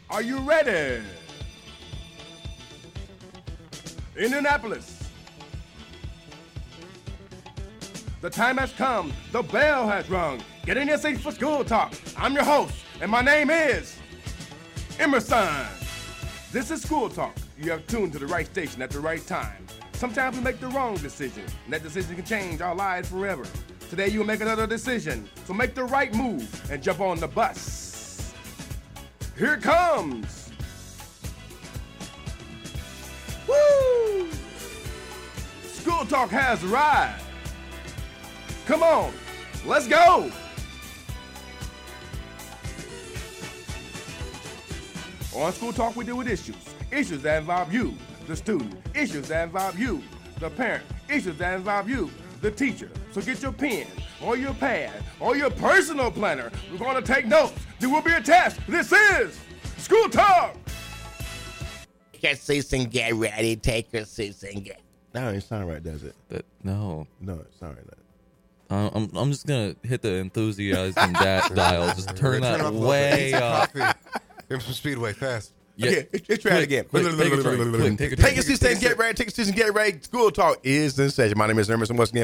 Are you ready? Indianapolis. The time has come. The bell has rung. Get in your seats for School Talk. I'm your host, and my name is Emerson. This is School Talk. You have tuned to the right station at the right time. Sometimes we make the wrong decision, and that decision can change our lives forever. Today you will make another decision, so make the right move and jump on the bus. Here it comes. Woo! School Talk has arrived. Come on, let's go. On School Talk, we deal with issues. Issues that involve you, the student. Issues that involve you, the parent. Issues that involve you, the teacher. So get your pen or your pad or your personal planner. We're going to take notes. There will be a test. This is School Talk. Take your seats and get ready. Take your seats and get. That don't even sound right, does it? No, it's not right. I'm just gonna hit the enthusiasm dial. Just turn that way up. Give him some speedway fast. Yeah, okay, let's try it again. Quick, take a turn. Take your seats and get ready. Take your seats and get ready. School Talk is in session. My name is Emerson. Once again,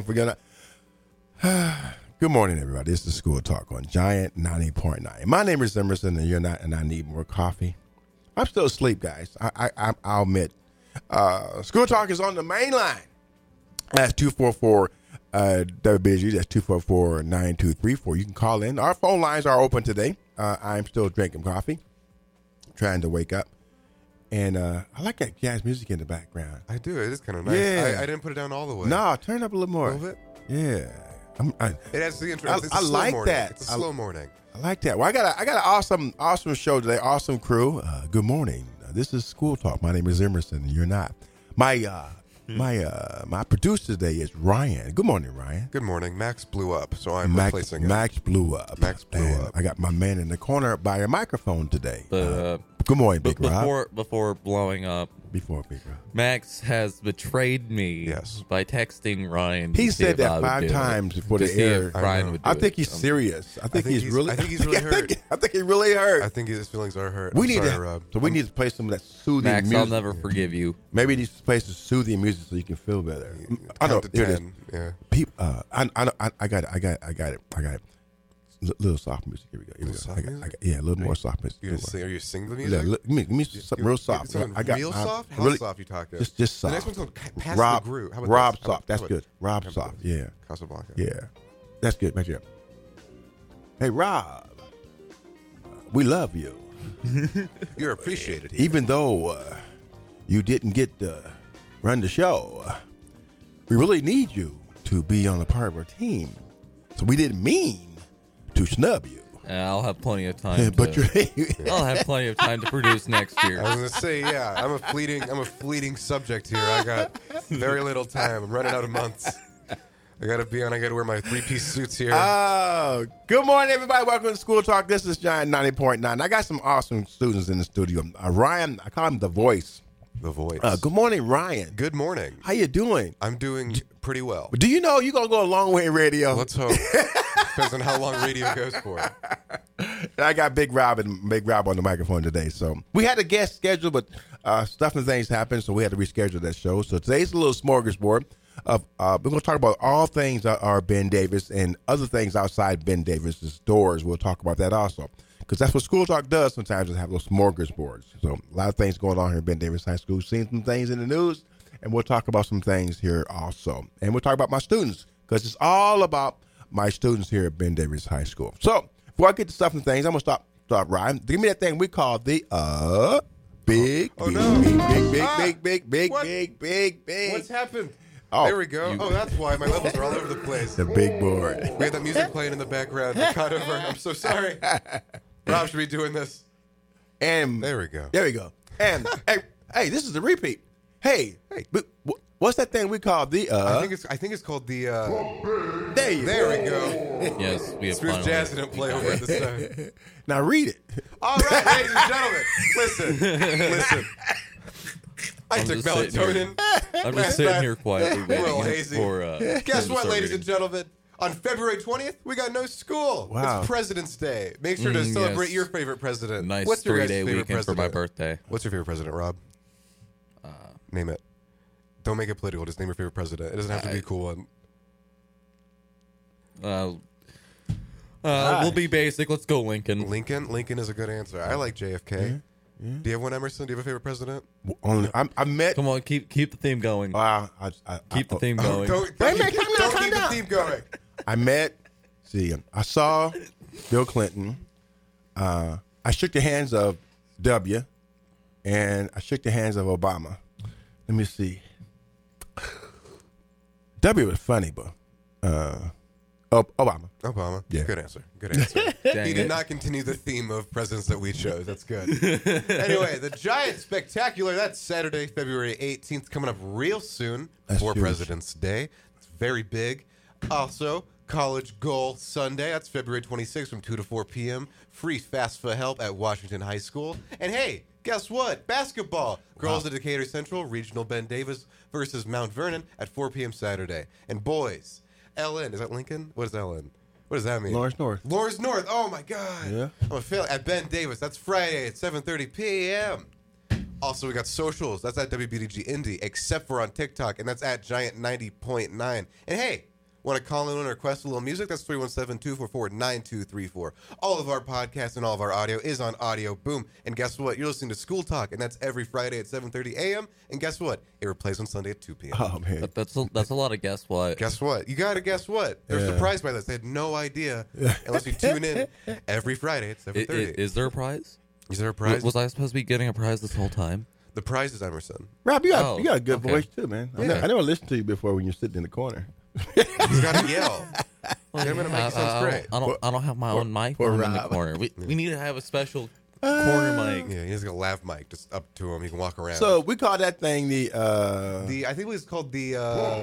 good morning, everybody. This is School Talk on Giant 90.9. My name is Emerson, and you're not, and I need more coffee. I'm still asleep, guys. I'll admit. School Talk is on the main line. That's 244 WBSU. That's 244-9234. You can call in. Our phone lines are open today. I'm still drinking coffee, trying to wake up. And I like that jazz music in the background. I do. It is kind of nice. Yeah. I didn't put it down all the way. No, turn it up a little more. A little bit? Yeah. It has the intro. I like morning. that. It's a slow morning. I like that. Well, I got an awesome show today. Awesome crew. Good morning. This is School Talk. My name is Emerson, and you're not. My producer today is Ryan. Good morning, Ryan. Good morning. Max blew up, so I'm replacing him. Max blew up. I got my man in the corner by a microphone today. But good morning, Big Rob. Before blowing up, Big Rob. Max has betrayed me. Yes. By texting Ryan. He said that 5 times before the air. I think he's serious. I think he's really hurt. I think he really hurt. I think his feelings are hurt. We need to play some of that soothing Max, music. I'll never forgive you. Maybe he needs to play some soothing music so you can feel better. Count to 10. Yeah. I got it. Little soft music. Here we go. A little more soft music. Are you sing the music? Yeah, give me something real soft. Real soft? How soft you talking? Just soft. The next one's called Pass Rob, the Groove. How about Rob this? soft. That's good. Rob soft. Yeah. Casablanca. Yeah. That's good. Back here. Hey, Rob. We love you. You're appreciated. Even though you didn't get to run the show, we really need you to be on a part of our team. So we didn't mean to snub you. I'll have plenty of time. I'll have plenty of time to produce next year. I was gonna say, yeah, I'm a fleeting subject here. I got very little time. I'm running out of months. I gotta wear my 3-piece suits here. Good morning, everybody. Welcome to School Talk. This is Giant 90.9. I got some awesome students in the studio. Ryan, I call him the voice. The voice. Good morning, Ryan. Good morning. How you doing? I'm doing pretty well. Do you know you're gonna go a long way in radio? Let's hope. Depends on how long radio goes for. I got Big Rob on the microphone today. So we had a guest scheduled, but stuff and things happened, so we had to reschedule that show. So today's a little smorgasbord of we're going to talk about all things that are Ben Davis and other things outside Ben Davis's doors. We'll talk about that also, because that's what School Talk does sometimes, is have those smorgasbords. So a lot of things going on here at Ben Davis High School. Seen some things in the news, and we'll talk about some things here also. And we'll talk about my students, because it's all about my students here at Ben Davis High School. So before I get to stuff and things, I'm going to stop Ryan. Give me that thing we call the big. What's happened? Oh, there we go. That's why my levels are all over the place. The big board. We had that music playing in the background. I cut over. I'm so sorry. Rob should be doing this. And there we go. And hey, this is the repeat. Hey, what's that thing we call the? I think it's called the. There we go. Yes, we have Smooth Jazz didn't play over it this time. Now read it. All right, ladies and gentlemen, listen. I took melatonin. I'm just sitting here quietly a little waiting hazy. for. Guess what, ladies and gentlemen? On February 20th, we got no school. Wow. It's President's Day. Make sure to celebrate yes. your favorite president. Nice What's your guys' 3-day favorite weekend for president? my birthday. What's your favorite president, Rob? Name it. Don't make it political. Just name your favorite president. It doesn't have to be a cool one. We'll be basic. Let's go Lincoln. Lincoln? Lincoln is a good answer. I like JFK. Do you have one, Emerson? Do you have a favorite president? Only I met. Come on, keep the theme going. Wow, Keep the theme going. Don't keep the theme going. I met. I saw Bill Clinton. I shook the hands of W, and I shook the hands of Obama. Let me see. W was funny, but Obama. Obama. Yeah. Good answer. Good answer. Dang He did it. not continue the theme of presidents that we chose. That's good. Anyway, the Giant Spectacular. That's Saturday, February 18th, coming up real soon That's before huge. President's Day. It's very big. Also, College Goal Sunday. That's February 26th from 2 to 4 p.m. Free FAFSA help at Washington High School. And hey, guess what? Basketball. Girls at Decatur Central, Regional Ben Davis versus Mount Vernon at 4 p.m. Saturday. And boys, LN. Is that Lincoln? What is LN? What does that mean? Lawrence North. Lawrence North. Oh, my God. Yeah. I'm a fail at Ben Davis. That's Friday at 7:30 p.m. Also, we got socials. That's at WBDG Indy, except for on TikTok, and that's at Giant 90.9. And hey, want to call in and request a little music? That's 317-244-9234. All of our podcasts and all of our audio is on Audio Boom. And guess what? You're listening to School Talk, and that's every Friday at 7:30 a.m. And guess what? It replays on Sunday at 2 p.m. Oh man. That's a lot of guess what. Guess what? You got to guess what? They're surprised by this. They had no idea unless you tune in every Friday at 7:30. Is there a prize? Is there a prize? Was I supposed to be getting a prize this whole time? The prize is Emerson. Rob, you got Oh, a good okay. voice too, man. Yeah. I never listened to you before when you're sitting in the corner. He's got to yell. Get him in a mic. Sounds great. I don't have my own mic poor when I'm in the Rob. corner. We need to have a special corner mic. Yeah, he's got a lav mic just up to him. He can walk around. So we call that thing the I think it was called the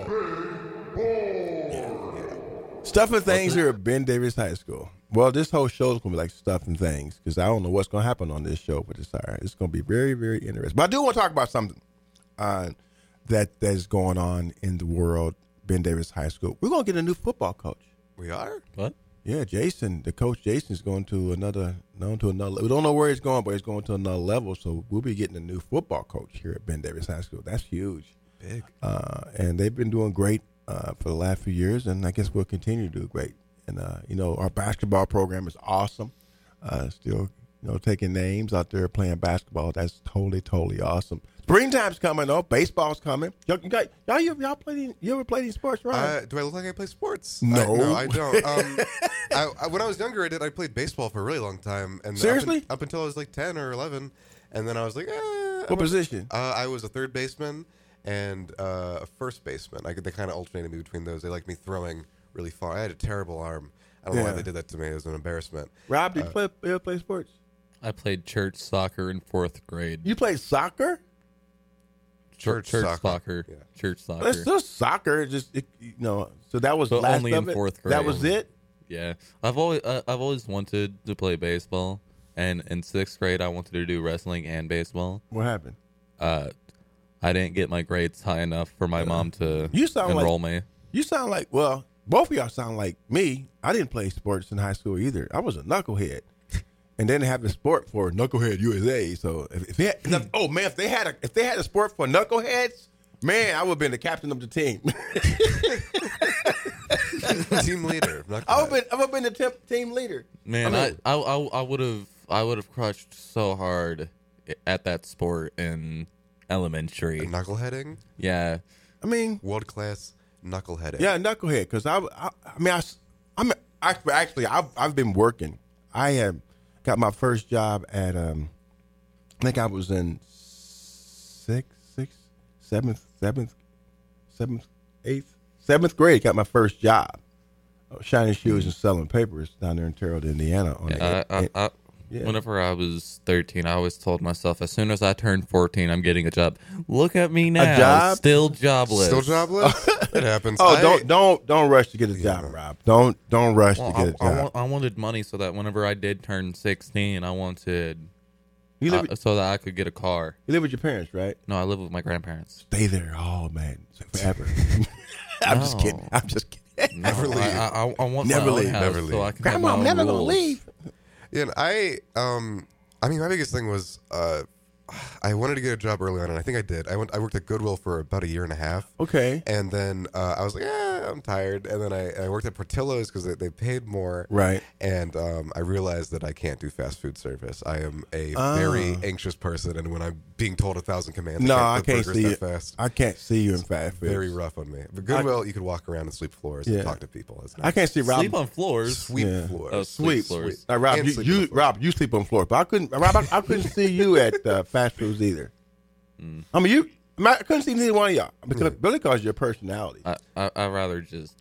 Stuff and Things here at Ben Davis High School. Well, this whole show is going to be like Stuff and Things because I don't know what's going to happen on this show, but it's all right. It's going to be very, very interesting. But I do want to talk about something that's going on in the world, Ben Davis High School. We're going to get a new football coach. We are? What? Yeah, Jason, the coach Jason is going to another. We don't know where he's going, but he's going to another level. So we'll be getting a new football coach here at Ben Davis High School. That's huge. Big. And they've been doing great for the last few years, and I guess we'll continue to do great. And our basketball program is awesome. Still, taking names out there playing basketball. That's totally awesome. Springtime's coming though. Baseball's coming. You ever play any sports, right? Do I look like I play sports? No. No, I don't. When I was younger, I played baseball for a really long time. And Seriously? Up until I was like 10 or 11. And then I was like, What position? I was a third baseman and a first baseman. They kind of alternated me between those. They liked me throwing really far. I had a terrible arm. I don't know why Yeah. they did that to me. It was an embarrassment. Rob, did you ever play sports? I played church soccer in 4th grade. You played soccer? Church soccer. Yeah. Church soccer. It's still soccer. So that was But last only of in it? 4th grade. That was it? Yeah, I've always wanted to play baseball, and in 6th grade I wanted to do wrestling and baseball. What happened? I didn't get my grades high enough for my mom to You sound enroll me. You sound like, well, both of y'all sound like me. I didn't play sports in high school either. I was a knucklehead. And then they have the sport for Knucklehead USA. So if they had, if they had a sport for knuckleheads, man, I would have been the captain of the team. Team leader. I would have been the team leader. Man, I would have crushed so hard at that sport in elementary. Knuckleheading? Yeah, I mean, World class knuckleheading. yeah, knucklehead. Because I've been working. I have got my first job at I think I was in seventh grade. Got my first job, shining shoes and selling papers down there in Terrell, Indiana. Yeah. Whenever I was 13, I always told myself, as soon as I turned 14, I'm getting a job. Look at me now, job? still jobless. Still jobless? It happens. Don't rush to get a job, Rob. Don't rush to get a job. I wanted money so that whenever I did turn 16, I wanted You live, so that I could get a car. you live with your parents, right? No, I live with my grandparents. Stay there. Oh man, forever. I'm just kidding. Never leave. I want Never my own leave. house Never so leave. I can Grandma, have I'm my own never gonna rules. leave. Yeah, and I mean, my biggest thing was I wanted to get a job early on, and I think I did. I worked at Goodwill for about a year and a half. Okay. And then I was like, I'm tired. And then I worked at Portillo's because they paid more. Right. And I realized that I can't do fast food service. I am a very anxious person, and when I'm being told 1,000 commands, No, I I can't can't cook burgers see that you. fast. I can't see you in fast food. Very rough on me. But Goodwill, you could walk around and sweep floors Yeah. and talk to people. It's I nice. can't see Rob. Sleep on floors. Sweep Yeah. floors. Oh, Sweep. floors. Rob, And sleep on the floor. Rob, you sleep on the floor, but I couldn't. Rob, I couldn't see you at fast foods either. I mean, I couldn't see neither one of y'all because of your personality. I'd rather just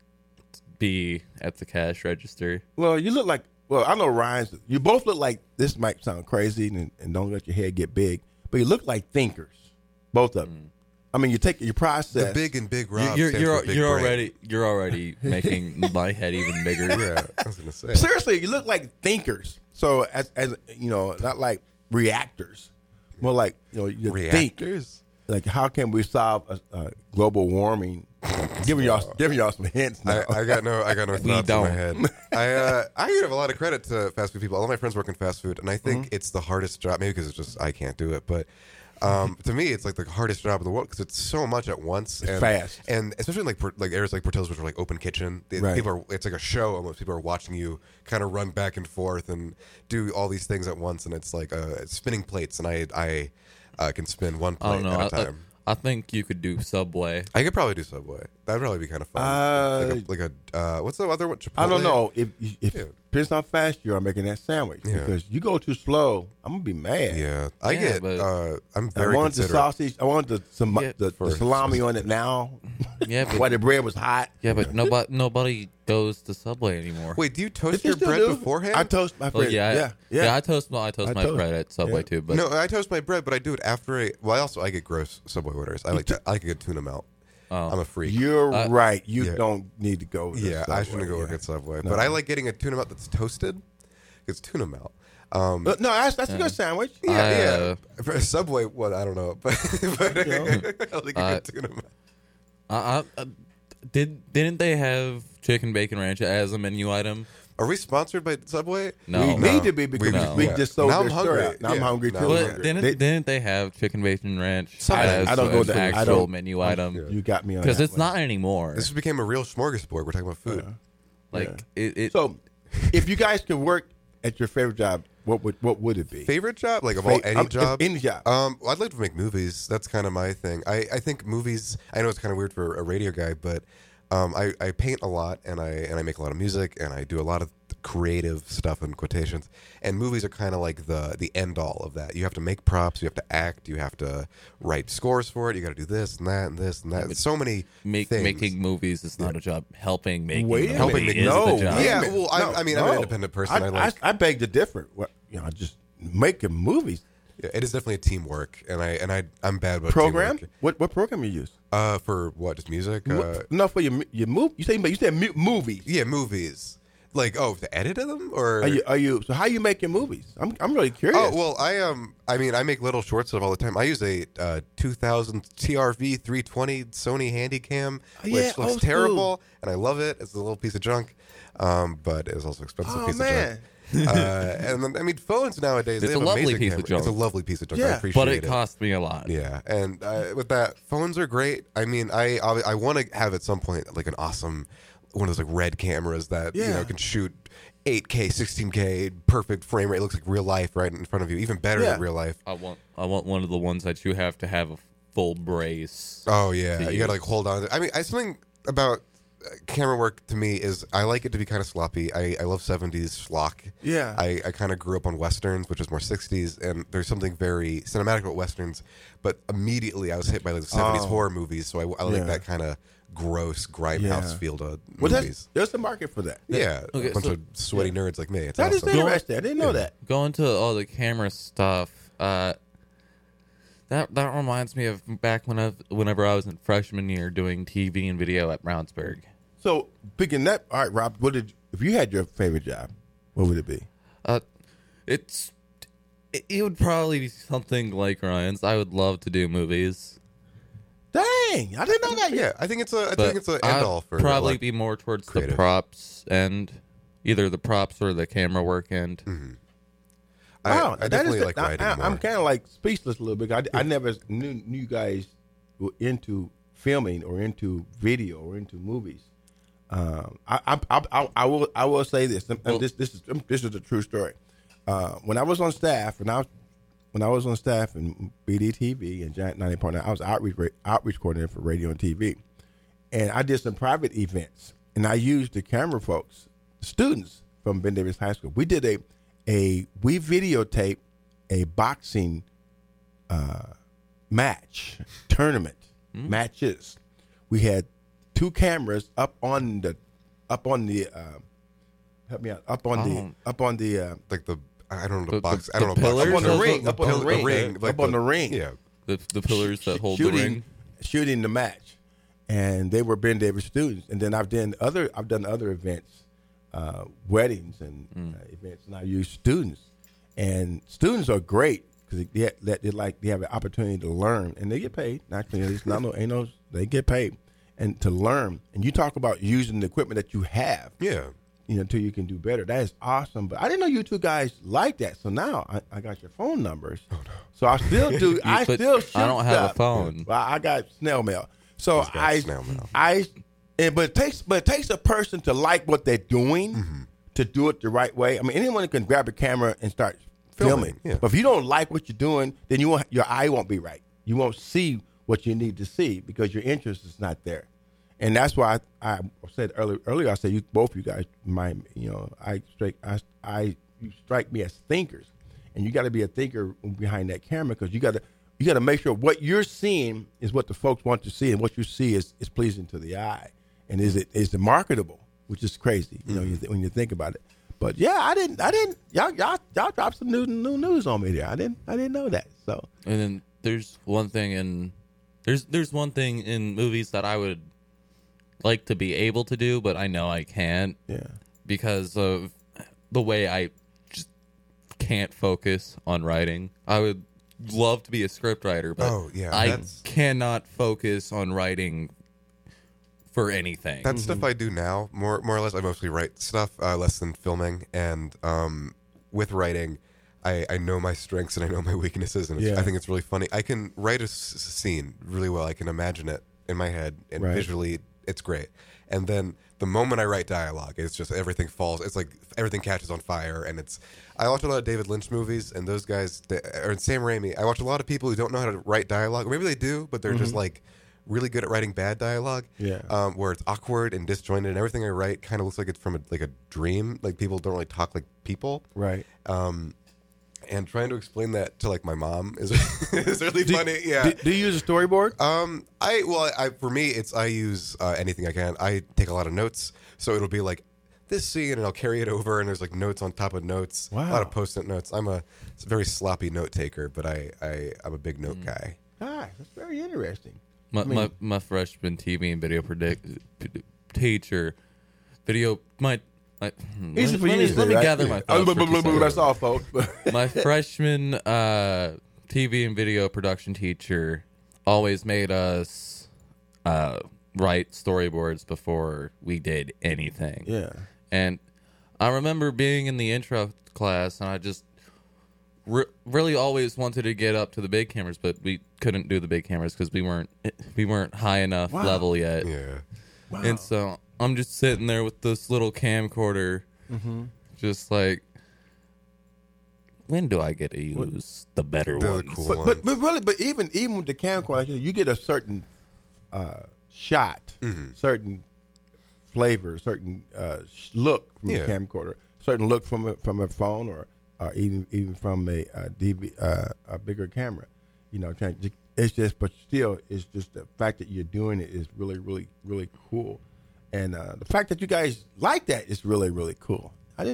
be at the cash register. Well, you look like. Well, I know Ryan's. You both look like. This might sound crazy, and don't let your head get big, but you look like thinkers, both of them. I mean, you take your process. The big and big Rob. You're stands for big brain. you're already making my head even bigger. Yeah, I was gonna say. Seriously, you look like thinkers. So as you know, not like reactors, more like you think. Reactors. Like, how can we solve global warming? Giving y'all some hints now. I got no thoughts in my don't. head. I give a lot of credit to fast food people. All my friends work in fast food, and I think it's the hardest job. Maybe because it's just I can't do it, but to me, it's like the hardest job in the world because it's so much at once. And, fast. and especially like areas like Portillo's, which are like open kitchen. Right. It's like a show almost. People are watching you kind of run back and forth and do all these things at once, and it's like spinning plates. And I can spin one I plate don't know. at a time. I think you could do Subway. I could probably do Subway. That'd probably be kind of fun. What's the other one? Chipotle? I don't know if Yeah. depends how fast you are making that sandwich. Yeah. Because you go too slow, I'm gonna be mad. Yeah, I'm I very wanted the considerate. sausage. I wanted the For- salami on it now. Yeah, While but the bread was hot. nobody goes to Subway anymore. Wait, do you toast They your still bread do. beforehand? I toast my Well, bread. yeah. I toast my toast. bread at Subway Yeah. too. But No, I toast my bread, but I do it after I get gross Subway orders. I like a good tuna melt. I'm a freak. You're right. You yeah. don't need to go. To Yeah, I Subway, shouldn't go work yeah. at Subway, No. but I like getting a tuna melt that's toasted. It's tuna melt. No, that's a good sandwich. Yeah. For a Subway, well, I don't know, but I like a good tuna melt. didn't they have chicken bacon ranch as a menu item? Are we sponsored by Subway? No. We need to be because No. we just sold Now their I'm store hungry. out. Now I'm Yeah. hungry Now too. I'm But hungry. didn't they have chicken bacon ranch Sometimes. as I don't go an to- I actual don't- menu item? You got me on Because that it's one. not anymore. This became a real smorgasbord. We're talking about food. Like it. So, if you guys could work at your favorite job, what would it be? Favorite job, like of all any job, Any job. I'd like to make movies. That's kind of my thing. I think movies. I know it's kind of weird for a radio guy, but I paint a lot and I make a lot of music and I do a lot of creative stuff in quotations. And movies are kind of like the end all of that. You have to make props, you have to act, you have to write scores for it. You got to do this and that and this and that. but So many things. Making movies is not a job. Helping making Wait a them minute. is No. the job. Yeah, well, I mean, I'm an independent person. I beg to differ. Just making movies. Yeah, it is definitely a teamwork, and I'm bad about Program? teamwork. What program you use? For what? Just music? No, for your move. You said movies. Yeah, movies. Like, to edit them or Are you? So how you make your movies? I'm really curious. Oh well, I mean, I make little short stuff all the time. I use a 2000 TRV 320 Sony Handycam, which yeah, looks old school. terrible, and I love it. It's a little piece of junk, but it's also an expensive Oh, piece man. of junk. And then, I mean, phones nowadays It's they have a lovely amazing piece of cameras. junk. It's a lovely piece of junk. I Yeah, appreciate But it cost me a lot. Yeah, and with that, phones are great. I mean, I want to have at some point like an awesome one of those like red cameras that can shoot 8K, 16K, perfect frame rate. It looks like real life right in front of you, even better Yeah. than real life. I want one of the ones that you have to have a full brace. Oh yeah, to you got to use. like hold on. I mean, something about camera work to me is I like it to be kind of sloppy. I love 70s schlock. Yeah. I kind of grew up on westerns, which is more 60s, and there's something very cinematic about westerns. But immediately I was hit by like the 70s horror movies, so I like Yeah. that kind of gross Grindhouse Yeah. feel to Well, movies. there's a market for that. Yeah, Okay, a bunch so- of sweaty nerds like me. It's That is awesome. interesting. I didn't know that. Going to all the camera stuff. That reminds me of back whenever I was in freshman year doing TV and video at Brownsburg. So picking that. All right, Rob. If you had your favorite job, what would it be? It would probably be something like Ryan's. I would love to do movies. Dang. Dang, I didn't know that Yeah, yet. I think it's a But end all for probably like, be more towards creative. the props end, either the props or the camera work end. Wow, I definitely like writing more. I'm kind of like speechless a little bit. I never knew you guys were into filming or into video or into movies. I will say this. And this is a true story. When I was on staff, when I was on staff in BDTV and Giant 90.9, I was outreach coordinator for radio and TV, and I did some private events, and I used the camera folks, students from Ben Davis High School. We did we videotaped a boxing tournament matches. We had 2 cameras up on the help me out up on the like the I don't know the The- box. the I don't know pillars? up on the Those ring, are up on the ring, like up on the ring. Yeah, The pillars that hold the ring. shooting the match, and they were Ben Davis students. And then I've done other events, weddings and events, and I use students. And students are great because they have an opportunity to learn, and they get paid. Actually, they get paid and to learn. And you talk about using the equipment that you have. yeah. Until you can do better. That is awesome. But I didn't know you two guys like that. So now I got your phone numbers. Oh, no. So I still do. I But still shoot I don't have stuff. a phone. Well, I got snail mail. So got snail mail. But it takes a person to like what they're doing to do it the right way. I mean, anyone can grab a camera and start filming. Yeah. But if you don't like what you're doing, then your eye won't be right. You won't see what you need to see because your interest is not there. And that's why I said earlier. I said both you guys, you strike me as thinkers, and you got to be a thinker behind that camera because you got to make sure what you're seeing is what the folks want to see, and what you see is pleasing to the eye, and is it marketable, which is crazy, when you think about it. But yeah, I didn't. Y'all dropped some new news on me there. I didn't know that. So And then there's one thing in movies that I would like to be able to do, but I know I can't yeah. because of the way I just can't focus on writing. I would love to be a script writer, but Oh, yeah, I that's- cannot focus on writing for anything. That's stuff I do now. More or less, I mostly write stuff, less than filming. And with writing, I know my strengths and I know my weaknesses, and Yeah. I think it's really funny. I can write a scene really well. I can imagine it in my head, and Right. visually, it's great. And then the moment I write dialogue, it's just everything falls. It's like everything catches on fire, and it's. I watch a lot of David Lynch movies, and those guys, or Sam Raimi. I watch a lot of people who don't know how to write dialogue. Or maybe they do, but they're just like really good at writing bad dialogue. Yeah. Where it's awkward and disjointed, and everything I write kind of looks like it's from a dream. Like people don't really talk like people. Right. And trying to explain that to like my mom is is really funny. Yeah. Do you use a storyboard? For me, I use anything I can. I take a lot of notes, so it'll be like this scene, and I'll carry it over, and there's like notes on top of notes. Wow. A lot of post-it notes. I'm a very sloppy note taker, but I'm a big note guy. That's very interesting. My freshman TV and video teacher, Easy for you to say, let me right? gather my thoughts. for 2 seconds. That's all, folks. My freshman TV and video production teacher always made us write storyboards before we did anything. Yeah. And I remember being in the intro class, and I just really always wanted to get up to the big cameras, but we couldn't do the big cameras because we weren't high enough Wow. level yet. Yeah. Wow. And so I'm just sitting there with this little camcorder, just like, when do I get to use the better The ones? cool But really, even with the camcorder, you get a certain shot, certain flavor, certain look from Yeah. a camcorder, certain look from a phone or even from a bigger camera. It's just, but still, it's just the fact that you're doing it is really, really, really cool, and the fact that you guys like that is really, really cool.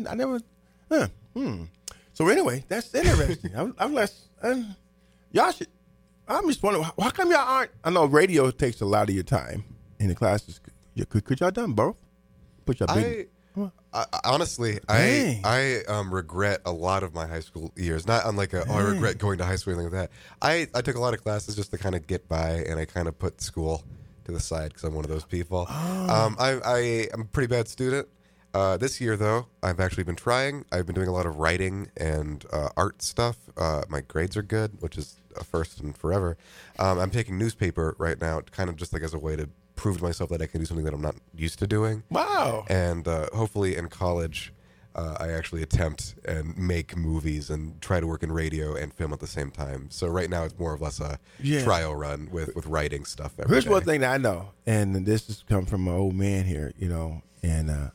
So anyway, that's interesting. Y'all should. I'm just wondering, how come y'all aren't? I know radio takes a lot of your time in the classes. Could y'all done both? Put your big. Honestly, Dang. I regret a lot of my high school years. Not unlike I regret going to high school or anything like that. I took a lot of classes just to kind of get by, and I kind of put school to the side because I'm one of those people. I'm a pretty bad student. This year, though, I've actually been trying. I've been doing a lot of writing and art stuff. My grades are good, which is a first and forever. I'm taking newspaper right now, kind of just like as a way to prove to myself that I can do something that I'm not used to doing. Wow. And hopefully in college, I actually attempt and make movies and try to work in radio and film at the same time. So right now it's more or less a trial run with writing stuff every Here's day. one thing that I know, and this has come from my old man here, and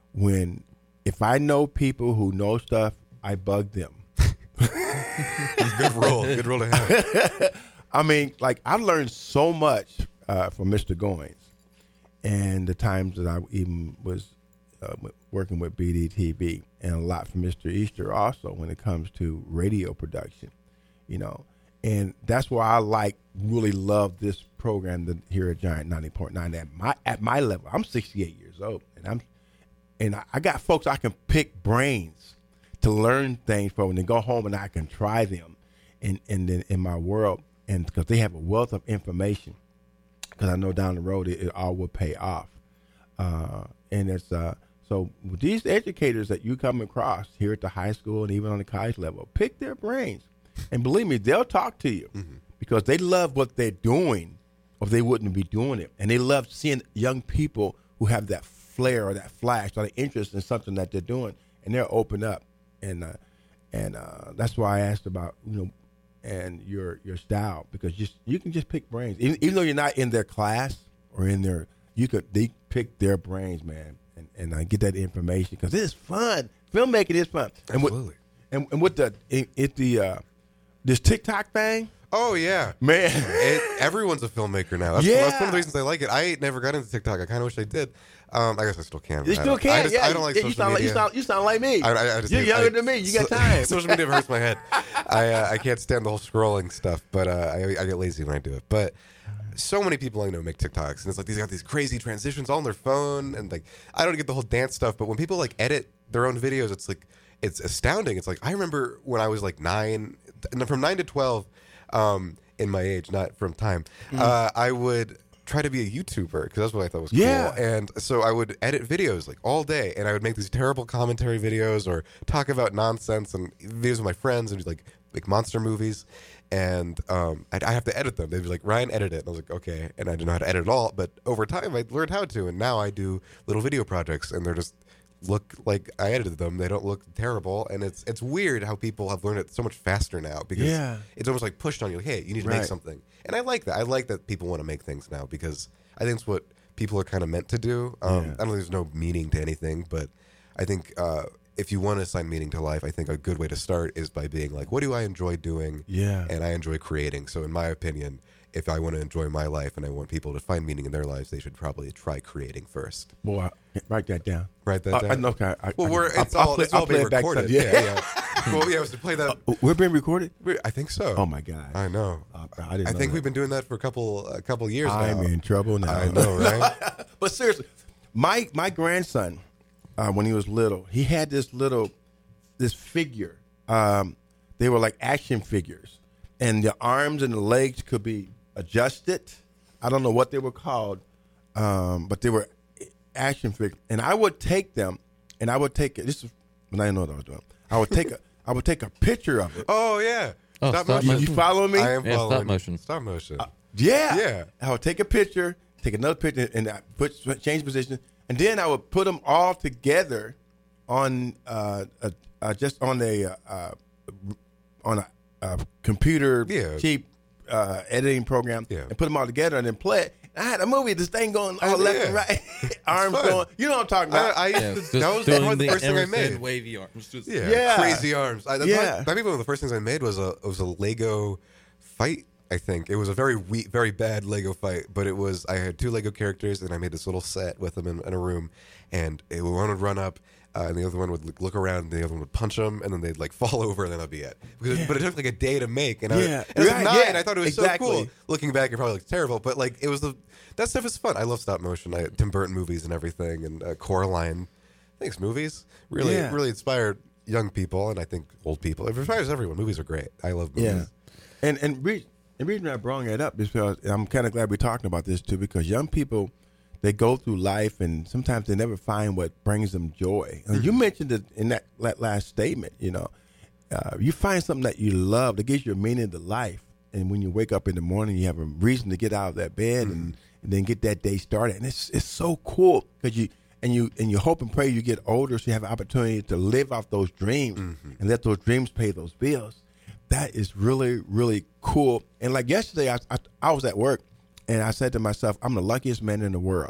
if I know people who know stuff, I bug them. Good rule to have. I mean, like, I've learned so much from Mr. Goins, and the times that I even was working with BDTV, and a lot from Mr. Easter also when it comes to radio production, and that's why I really love this program here at Giant 90.9 at my level. I'm 68 years old, and I got folks I can pick brains to learn things from, and then go home and I can try them in my world, and because they have a wealth of information. Because I know down the road it all will pay off, and it's so with these educators that you come across here at the high school and even on the college level, pick their brains, and believe me, they'll talk to you because they love what they're doing, or they wouldn't be doing it, and they love seeing young people who have that flair or that flash or the interest in something that they're doing, and they'll open up, and that's why I asked about and your style, because you can just pick brains, even though you're not in their class or in their, they pick their brains, man, and I get that information because it's fun. Filmmaking is fun. Absolutely. And with this TikTok thing. Oh yeah, man, everyone's a filmmaker now. That's one of the reasons I like it. I never got into TikTok. I kind of wish I did. I guess I still can. You still can. I don't like social media. You sound like me. You're younger than me. You got time. time. Social media hurts my head. I can't stand the whole scrolling stuff, but I get lazy when I do it. But so many people I know make TikToks, and it's like they got these crazy transitions all on their phone, and like I don't get the whole dance stuff. But when people like edit their own videos, it's like it's astounding. It's like I remember when I was like 9, from 9 to 12. In my age, not from time, I would try to be a YouTuber because that's what I thought was cool. And so I would edit videos like all day, and I would make these terrible commentary videos or talk about nonsense and videos with my friends and like monster movies. And I'd have to edit them. They'd be like, Ryan, edit it. And I was like, okay. And I didn't know how to edit at all. But over time, I learned how to. And now I do little video projects, and they're just look like I edited them. They don't look terrible, and it's weird how people have learned it so much faster now because it's almost like pushed on you. Like, hey, you need to make something, and I like that. I like that people want to make things now because I think it's what people are kind of meant to do. I don't think there's no meaning to anything, but I think if you want to assign meaning to life, I think a good way to start is by being like, what do I enjoy doing? And I enjoy creating. So in my opinion, if I want to enjoy my life and I want people to find meaning in their lives, they should probably try creating first. Boy, write that down. Write that down. Okay. It's all being recorded. Yeah. Well, yeah, to play that. We're being recorded? I think so. Oh my God. I know. I think we've been doing that for a couple years now. I'm in trouble now. I know, right? But seriously, my grandson, when he was little, he had this figure. They were like action figures, and the arms and the legs could be adjusted. I don't know what they were called, but they were action figures. And I would take them, and I would take it. This is when I didn't know what I was doing. I would take a picture of it. Oh yeah. Stop motion. You follow me? I am following. Stop motion. Stop motion. Yeah. I would take a picture, take another picture, and I change position, and then I would put them all together on just on a computer cheap editing program, and put them all together and then play it. I had a movie, this thing going all left and right, arms going. You know what I'm talking about? That was the first thing I made. Wavy arms. Crazy arms. That'd be one of the first things I made was a Lego fight. I think it was a very bad Lego fight, but I had 2 Lego characters, and I made this little set with them in a room, and one would run up. And the other one would look around, and the other one would punch them, and then they'd like fall over, and then that'd be it. But it took like a day to make, and I was 9, and I thought it was so cool. Looking back, it probably looks terrible, but like that stuff is fun. I love stop motion, Tim Burton movies and everything, and Coraline. Thanks, movies. Really, Yeah. really inspired young people, and I think old people. It inspires everyone. Movies are great. I love movies. Yeah. And the reason I brought it up is because I'm kind of glad we're talking about this too, because young people, they go through life and sometimes they never find what brings them joy. And you mentioned it in that last statement, you find something that you love that gives you a meaning to life. And when you wake up in the morning, you have a reason to get out of that bed and then get that day started. And it's so cool because you hope and pray you get older so you have an opportunity to live off those dreams and let those dreams pay those bills. That is really, really cool. And like yesterday, I was at work and I said to myself, I'm the luckiest man in the world.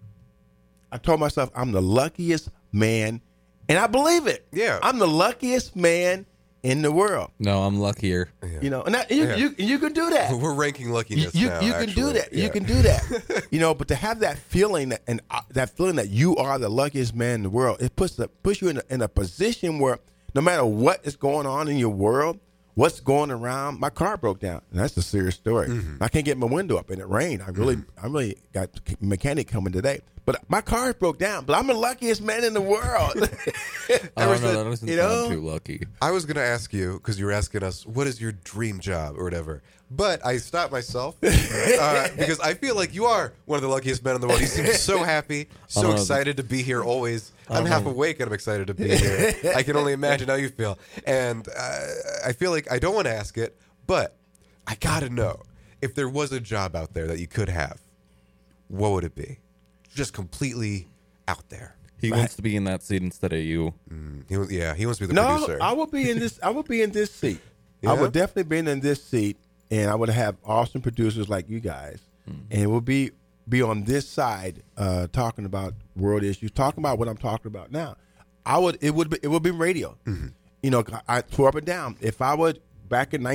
I told myself I'm the luckiest man, and I believe it. Yeah. I'm the luckiest man in the world. No, I'm luckier. And you can do that. We're ranking luckiness You now. can do that. Yeah. You can do that. But to have that feeling that feeling that you are the luckiest man in the world, it puts you in a position where no matter what is going on in your world, what's going around, my car broke down, and that's a serious story. I can't get my window up, and it rained. I really got a mechanic coming today, but my car broke down. But I'm the luckiest man in the world. I don't know. That doesn't sound too lucky. I was going to ask you, because you were asking us, what is your dream job or whatever? But I stopped myself because I feel like you are one of the luckiest men in the world. You seem so happy, so excited to be here always. I'm half awake and I'm excited to be here. I can only imagine how you feel. And I feel like I don't want to ask it, but I got to know, if there was a job out there that you could have, what would it be? Just completely out there. He wants to be in that seat instead of you. He wants to be the producer. I would be in this. I would be in this seat. Yeah? I would definitely be in this seat, and I would have awesome producers like you guys, and it would be on this side talking about world issues, talking about what I'm talking about now. It would be radio. I tore up and down. If I would back in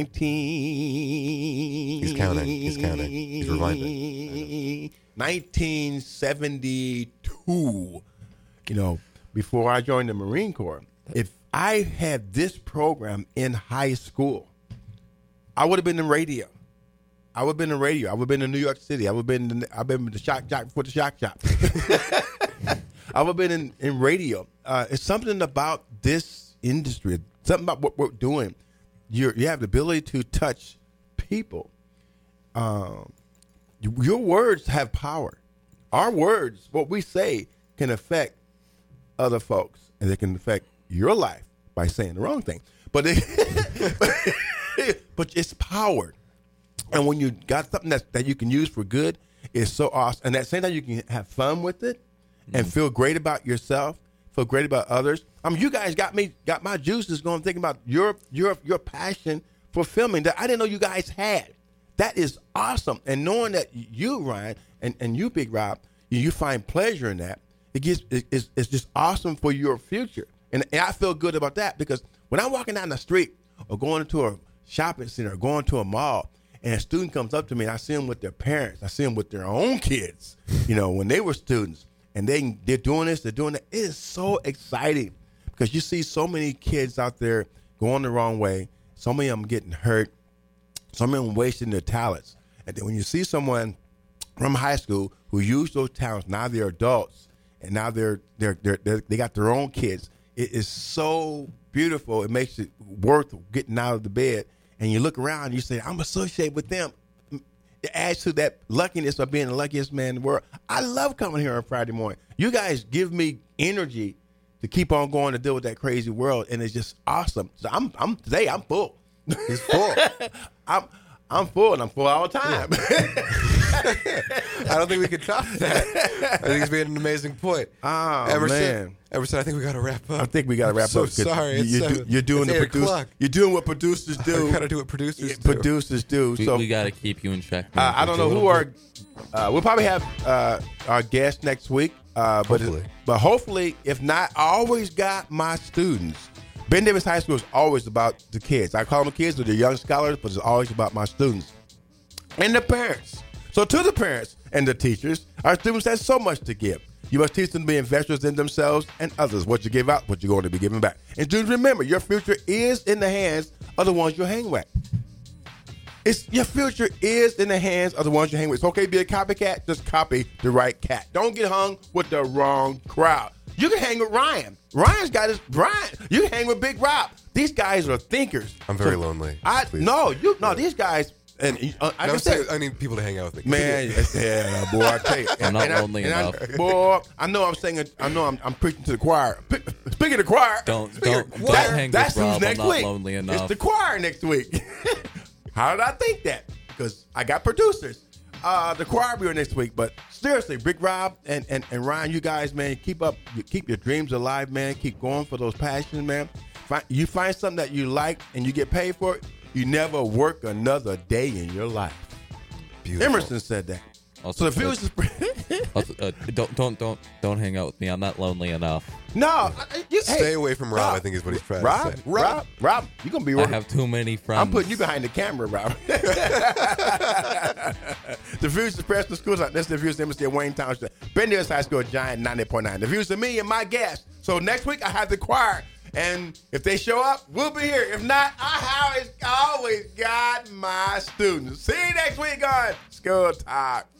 19 He's counting. He's rewinding. 1972, before I joined the Marine Corps, if I had this program in high school, I would have been in radio. I would have been in New York City. I've been the shock jock before the shock jock. I would have been in radio. It's something about this industry, something about what we're doing. You have the ability to touch people. Your words have power. Our words, what we say, can affect other folks, and they can affect your life by saying the wrong thing. But but it's powered. And when you got something that you can use for good, it's so awesome. And at the same time, you can have fun with it and feel great about yourself, feel great about others. You guys got my juices going, thinking about your passion for filming that I didn't know you guys had. That is awesome. And knowing that you, Ryan, and you, Big Rob, you find pleasure in that, it's just awesome for your future. And I feel good about that, because when I'm walking down the street or going into a shopping center or going to a mall, and a student comes up to me and I see them with their parents, I see them with their own kids, when they were students, and they're doing this, they're doing that. It is so exciting, because you see so many kids out there going the wrong way, so many of them getting hurt, so many of them wasting their talents. And then when you see someone from high school who used those talents, now they're adults, and now they got their own kids, it is so beautiful. It makes it worth getting out of the bed. And you look around and you say, I'm associated with them. It adds to that luckiness of being the luckiest man in the world. I love coming here on Friday morning. You guys give me energy to keep on going to deal with that crazy world, and it's just awesome. So I'm full. He's full. I'm full, and I'm full all the time. I don't think we can top that. I think he's made an amazing point. Oh, Emerson, man. I think we got to wrap up. I think we got to wrap so up. Sorry. You're doing it's the 8 o'clock. You're doing what producers do. I got to do what producers do. Producers do. So We got to keep you in check. I don't know who we'll probably have our guest next week. Hopefully. But hopefully, if not, I always got my students. Ben Davis High School is always about the kids. I call them kids, but they're young scholars, but it's always about my students and the parents. So to the parents and the teachers, our students have so much to give. You must teach them to be investors in themselves and others. What you give out, what you're going to be giving back. And students, remember, your future is in the hands of the ones you hang with. Your future is in the hands of the ones you hang with. It's okay to be a copycat, just copy the right cat. Don't get hung with the wrong crowd. You can hang with Ryan. Ryan's got his Ryan. You can hang with Big Rob. These guys are thinkers. I'm very lonely. Please. These guys. And I'm saying I need people to hang out with me. Man, yeah, boy, I tell you, I'm not lonely enough. Boy, I know I'm preaching to the choir. Speaking of the choir, Don't hang that's with who's Rob. next I'm not week. lonely enough. It's the choir next week. How did I think that? Because I got producers. The choir will be here next week. But seriously, Big Rob and Ryan, you guys, man, keep your dreams alive, man. Keep going for those passions, man. You find something that you like and you get paid for it. You never work another day in your life. Beautiful. Emerson said that. Also, So the views is don't hang out with me. I'm not lonely enough. no. Stay away from Rob, I think is what he's trying to say. Rob, you're gonna be I working. have too many friends. I'm putting you behind the camera, Rob. The views of Preston Schools. This is the views of MSD of Wayne Township. Ben News High School, Giant 90.9. The views of me and my guests. So next week I have the choir. And if they show up, we'll be here. If not, I always got my students. See you next week on School Talk.